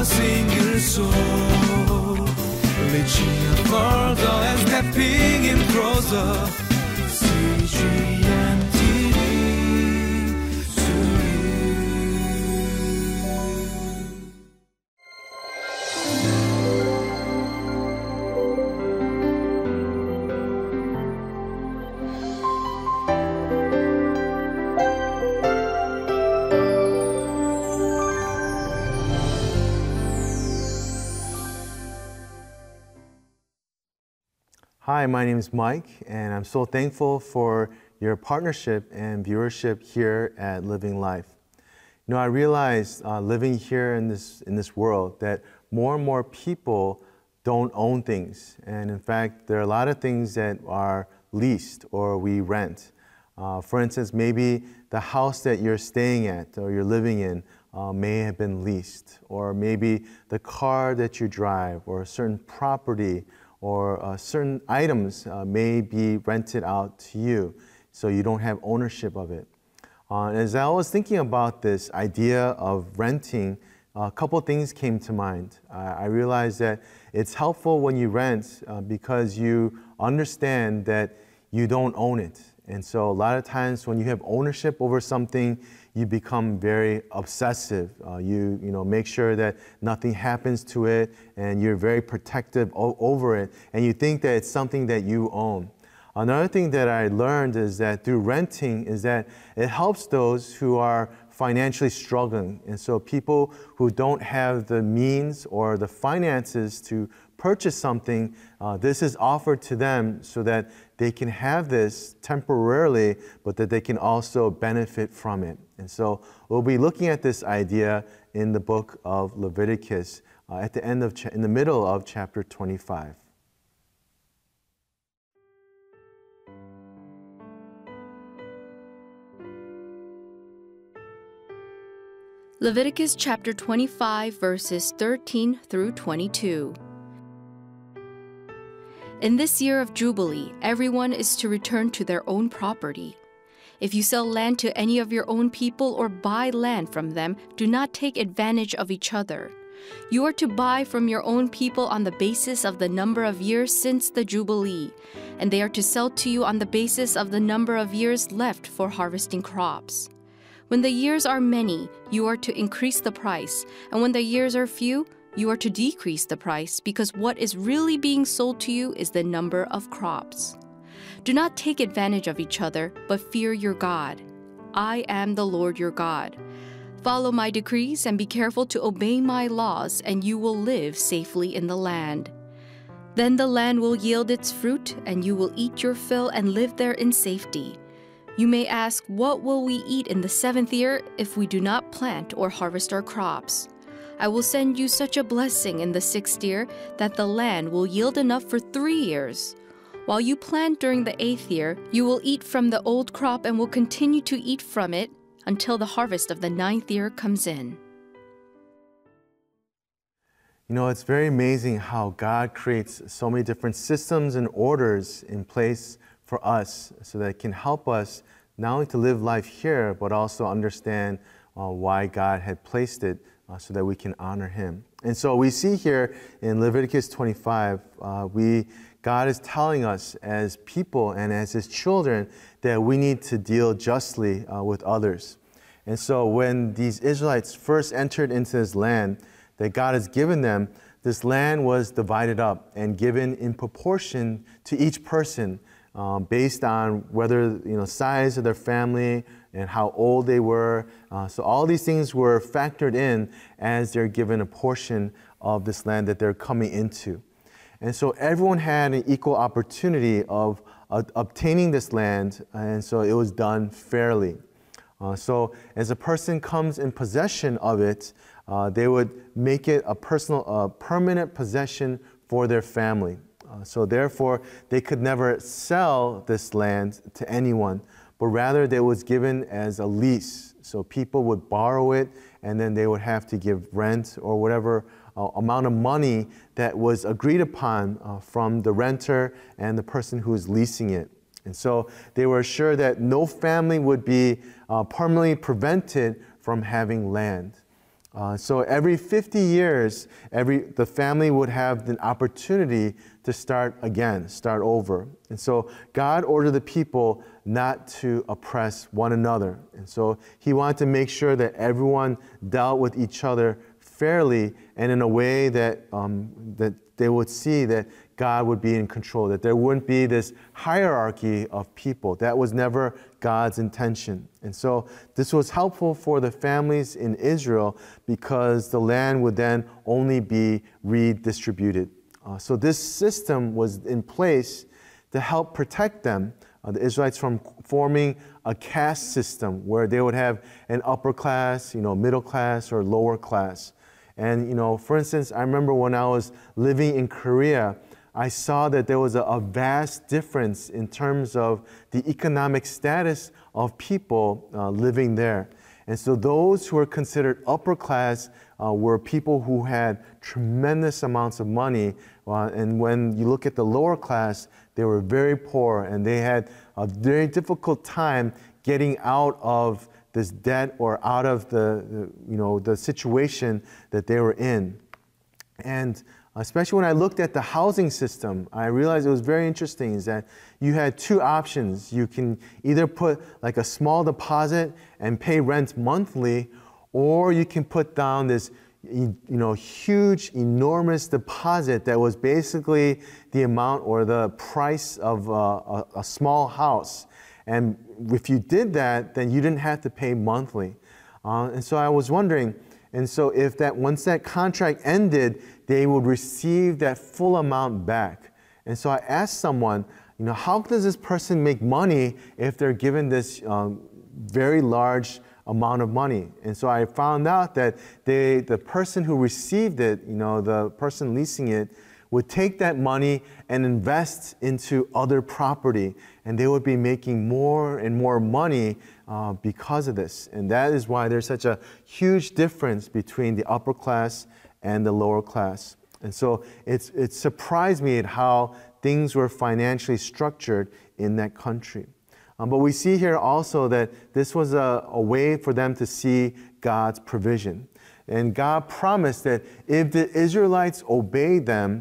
single soul, reaching further and stepping in closer. CGNTV to Hi, my name is Mike, and I'm so thankful for your partnership and viewership here at Living Life. You know, I realize living here in this world that more and more people don't own things, and in fact, there are a lot of things that are leased or we rent. For instance, maybe the house that you're staying at or you're living in may have been leased, or maybe the car that you drive or a certain property or certain items may be rented out to you, so you don't have ownership of it. As I was thinking about this idea of renting, a couple things came to mind. I realized that it's helpful when you rent because you understand that you don't own it. And so a lot of times when you have ownership over something, you become very obsessive. You make sure that nothing happens to it, and you're very protective over it, and you think that it's something that you own. Another thing that I learned is that through renting is that it helps those who are financially struggling. And so people who don't have the means or the finances to purchase something, this is offered to them so that they can have this temporarily, but that they can also benefit from it. And so we'll be looking at this idea in the book of Leviticus in the middle of chapter 25. Leviticus chapter 25, verses 13 through 22. In this year of Jubilee, everyone is to return to their own property. If you sell land to any of your own people or buy land from them, do not take advantage of each other. You are to buy from your own people on the basis of the number of years since the Jubilee, and they are to sell to you on the basis of the number of years left for harvesting crops. When the years are many, you are to increase the price, and when the years are few, you are to decrease the price, because what is really being sold to you is the number of crops. Do not take advantage of each other, but fear your God. I am the Lord your God. Follow my decrees and be careful to obey my laws, and you will live safely in the land. Then the land will yield its fruit, and you will eat your fill and live there in safety. You may ask, what will we eat in the 7th year if we do not plant or harvest our crops? I will send you such a blessing in the 6th year that the land will yield enough for 3 years. While you plant during the 8th year, you will eat from the old crop and will continue to eat from it until the harvest of the 9th year comes in. You know, it's very amazing how God creates so many different systems and orders in place for us so that it can help us not only to live life here, but also understand why God had placed it so that we can honor Him. And so we see here in Leviticus 25, God is telling us as people and as His children that we need to deal justly with others. And so when these Israelites first entered into this land that God has given them, this land was divided up and given in proportion to each person based on whether, size of their family and how old they were. So all these things were factored in as they're given a portion of this land that they're coming into. And so everyone had an equal opportunity of obtaining this land, and so it was done fairly. So as a person comes in possession of it, they would make it a permanent possession for their family. So therefore, they could never sell this land to anyone, but rather it was given as a lease. So people would borrow it, and then they would have to give rent or whatever amount of money that was agreed upon from the renter and the person who is leasing it. And so they were sure that no family would be permanently prevented from having land. So every 50 years, the family would have an opportunity to start again, start over. And so God ordered the people not to oppress one another. And so he wanted to make sure that everyone dealt with each other fairly and in a way that, that they would see that God would be in control, that there wouldn't be this hierarchy of people. That was never God's intention. And so this was helpful for the families in Israel because the land would then only be redistributed. So this system was in place to help protect them, the Israelites, from forming a caste system where they would have an upper class, middle class, or lower class. And, for instance, I remember when I was living in Korea, I saw that there was a vast difference in terms of the economic status of people living there. And so those who were considered upper class were people who had tremendous amounts of money. And when you look at the lower class, they were very poor and they had a very difficult time getting out of this debt or out of the situation that they were in. And especially when I looked at the housing system, I realized it was very interesting is that you had two options. You can either put like a small deposit and pay rent monthly, or you can put down this huge, enormous deposit that was basically the amount or the price of a small house. And if you did that, then you didn't have to pay monthly. And so I was wondering, and so if once that contract ended, they would receive that full amount back. And so I asked someone, how does this person make money if they're given this very large amount of money? And so I found out that the person who received it, the person leasing it, would take that money and invest into other property. And they would be making more and more money because of this. And that is why there's such a huge difference between the upper class and the lower class. And so it surprised me at how things were financially structured in that country. But we see here also that this was a way for them to see God's provision. And God promised that if the Israelites obey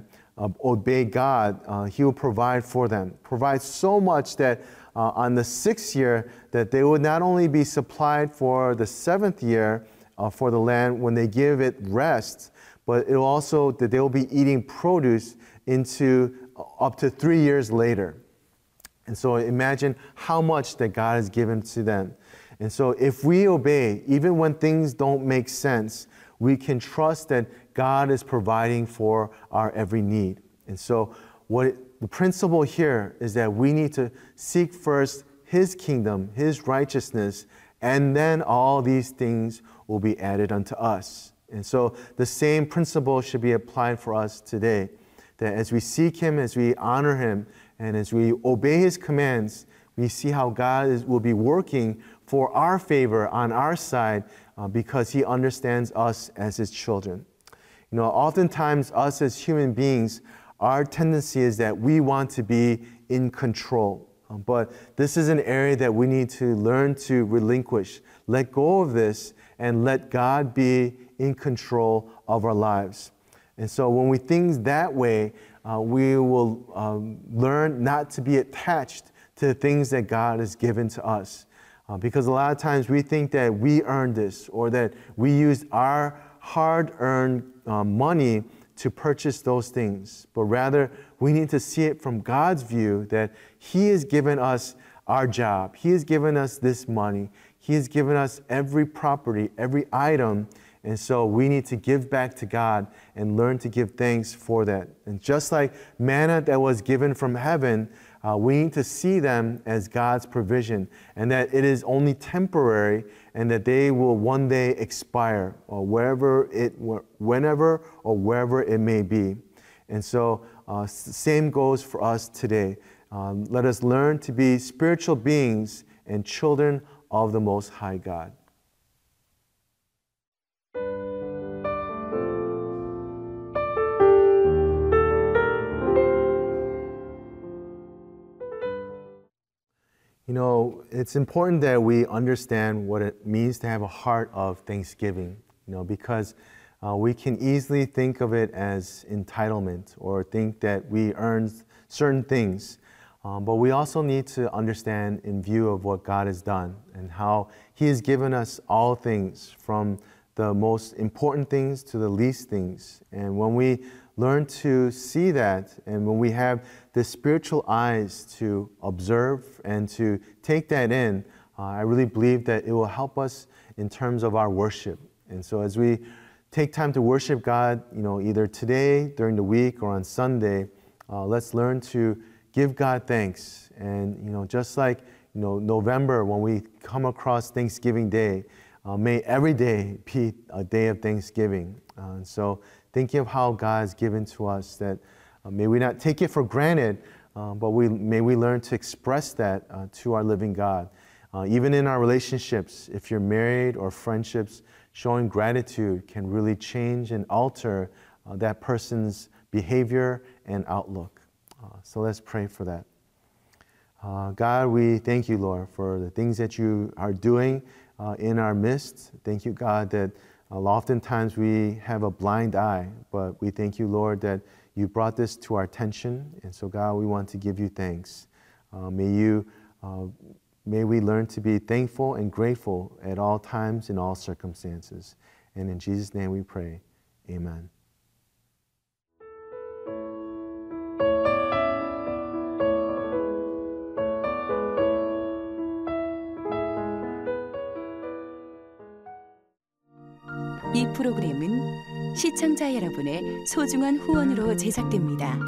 God, He will provide for them. Provide so much that on the 6th year, that they would not only be supplied for the 7th year for the land when they give it rest, but it will also that they will be eating produce into up to 3 years later. And so imagine how much that God has given to them. And so if we obey, even when things don't make sense, we can trust that God is providing for our every need. And so the principle here is that we need to seek first His kingdom, His righteousness, and then all these things will be added unto us. And so the same principle should be applied for us today, that as we seek Him, as we honor Him, and as we obey His commands, we see how God will be working for our favor on our side because He understands us as His children. Oftentimes us as human beings, our tendency is that we want to be in control. But this is an area that we need to learn to relinquish, let go of this, and let God be in control of our lives. And so when we think that way, we will learn not to be attached to the things that God has given to us. Because a lot of times we think that we earned this, or that we used our hard-earned money to purchase those things. But rather, we need to see it from God's view, that He has given us our job. He has given us this money. He has given us every property, every item. And so we need to give back to God and learn to give thanks for that. And just like manna that was given from heaven, we need to see them as God's provision, and that it is only temporary, and that they will one day expire, or whenever or wherever it may be. And so same goes for us today. Let us learn to be spiritual beings and children of the Most High God. It's important that we understand what it means to have a heart of thanksgiving. because we can easily think of it as entitlement or think that we earned certain things. But we also need to understand in view of what God has done and how He has given us all things, from the most important things to the least things. And when we learn to see that, and when we have the spiritual eyes to observe and to take that in, I really believe that it will help us in terms of our worship. And so as we take time to worship God, either today, during the week, or on Sunday, let's learn to give God thanks. And, just like, November, when we come across Thanksgiving Day, may every day be a day of thanksgiving. And so thinking of how God has given to us, that may we not take it for granted, but may we learn to express that to our living God. Even in our relationships, if you're married or friendships, showing gratitude can really change and alter that person's behavior and outlook. So let's pray for that. God, we thank you, Lord, for the things that you are doing in our midst. Thank you, God, that oftentimes we have a blind eye, but we thank you, Lord, that you brought this to our attention. And so, God, we want to give you thanks. May we learn to be thankful and grateful at all times in all circumstances. And in Jesus' name we pray. Amen. 이 프로그램은 시청자 여러분의 소중한 후원으로 제작됩니다.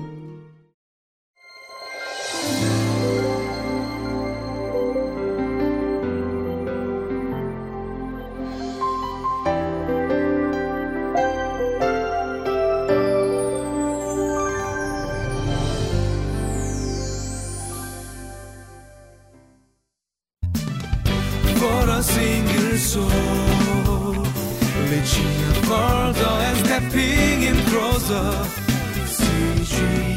For a single soul, reaching further and stepping in closer. CG